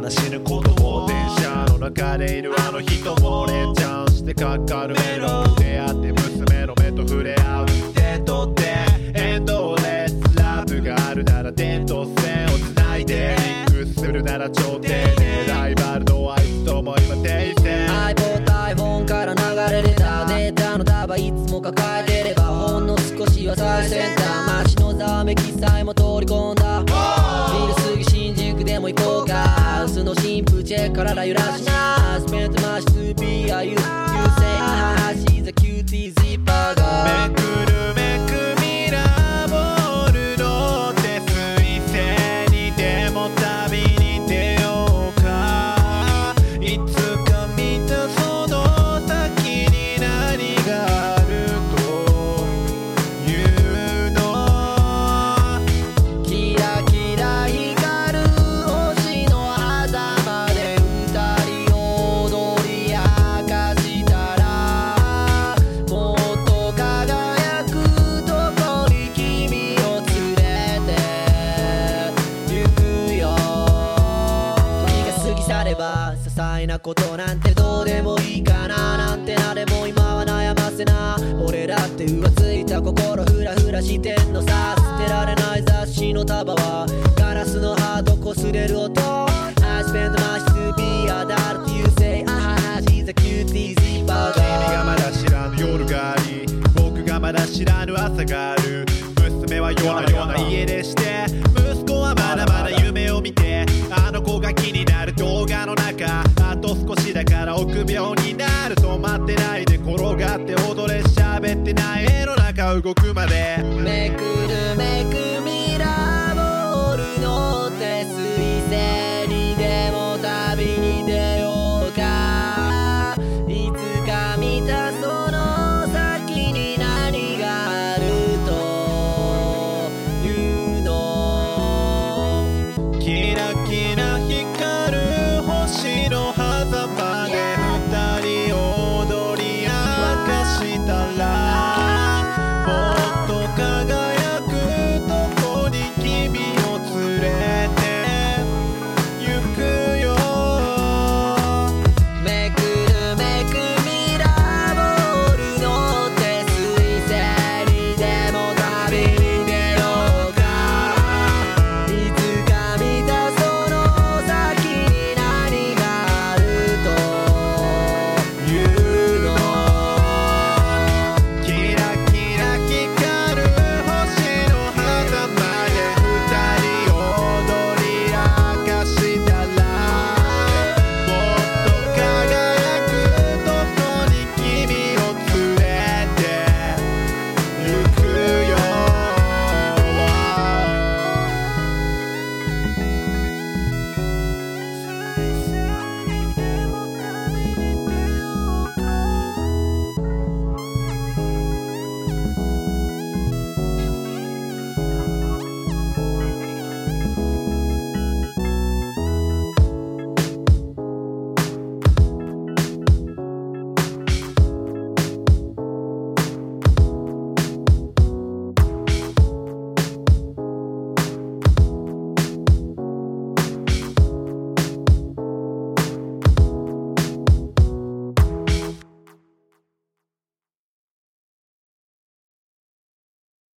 な死ぬことを電車の中でいるあの人も連チャンしてかかるメロン出会って娘の目と触れ合う手と手エンドレスラブがあるなら点と線をつないでリンクするなら頂点でライバルのあいつとも今停戦 iPod iPhone から流れ出たデータの束いつも抱えてればほんの少しは最先端街のざわめきさえも通り込んだビル過ぎ新宿でも行こうかハウスの新風チェックから揺らしな I spent my to be a you say ah she's a cutie zipper girl めくるめくミラーボールの手水星にでも旅に出ようかいつか見たその先に何があるというのキラキラ光る星の狭間で二人踊り明かしたらもっと輝くとこに君を連れて行くよ時が過ぎ去れば些細なことなんてどうでもいいかななんてなれも今は悩ませな俺だって浮ついた心フラフラしてんのさ捨てられない雑誌の束はガラスのハート擦れる音 I spent my to be a adult you say ah she's a cutie zipper 君がまだ知らぬ夜があり僕がまだ知らぬ朝がある娘は夜な夜な家出して息子はまだまだ夢を見てあの子が気になる動画の中あと少しだから臆病になる止まってないで転がって踊れ喋ってない絵の中動くまでめくるめく